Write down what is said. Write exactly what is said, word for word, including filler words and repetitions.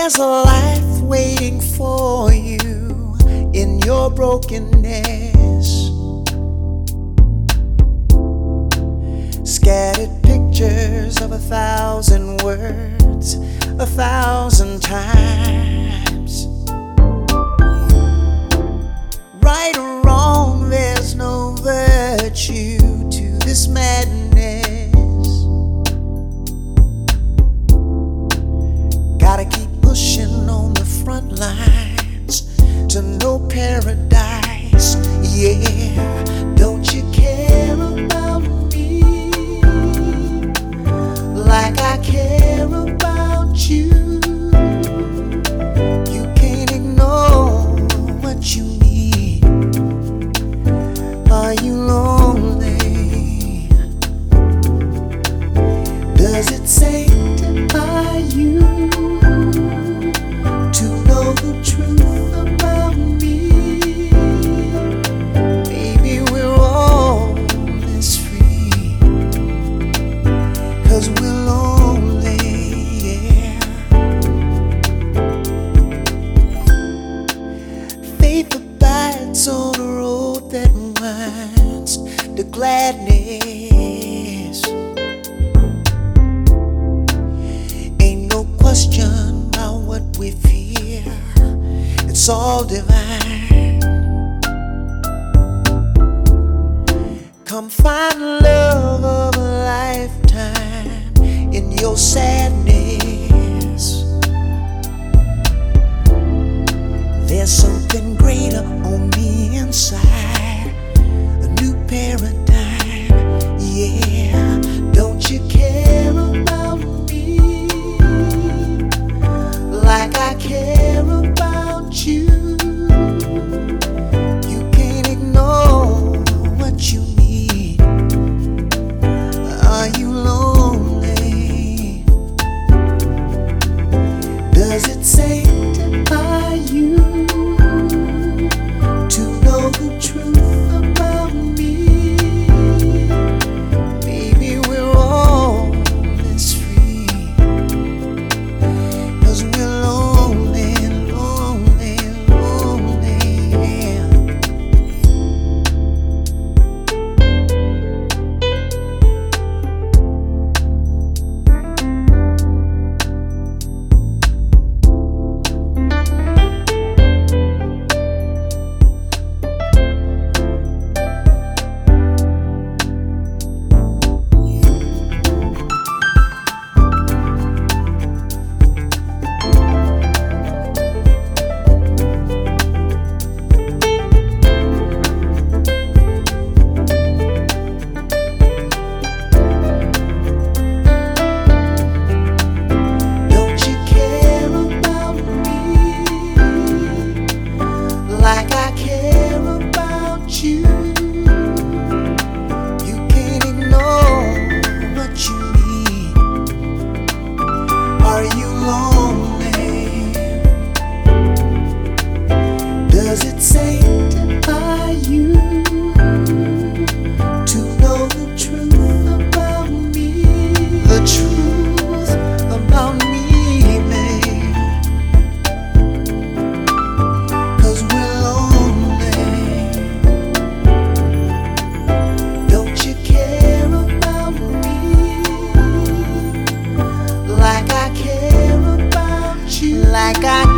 There's a life waiting for you in your brokenness. Scattered pictures of a thousand words, a thousand times. Right or wrong, there's no virtue to this madness. Gotta keep pushing on the front lines to know paradise. Yeah, don't you care about me like I care about you? You can't ignore what you need. Are you lonely? Does it sanctify you to know the truth about me? Maybe we're all this free, 'cause we're lonely, yeah. Faith abides on a road that winds to gladness. Ain't no question about what we fear, it's all divine. Come find the love of a lifetime in your sadness. There's something greater on the inside, a new paradigm, yeah. Don't you care about me like I care about you? You can't ignore what you need. Are you lonely? Does it sanctify you to know the truth about me? Maybe we're all this free, 'cause we're lonely, lonely, lonely, yeah. Don't you care about me like I care about you? You can't ignore what you need. Are you lonely? Does it sanctify you to know the truth about me? The truth about me, babe. 'Cause we're lonely. Don't you care about me like I care about you? Like I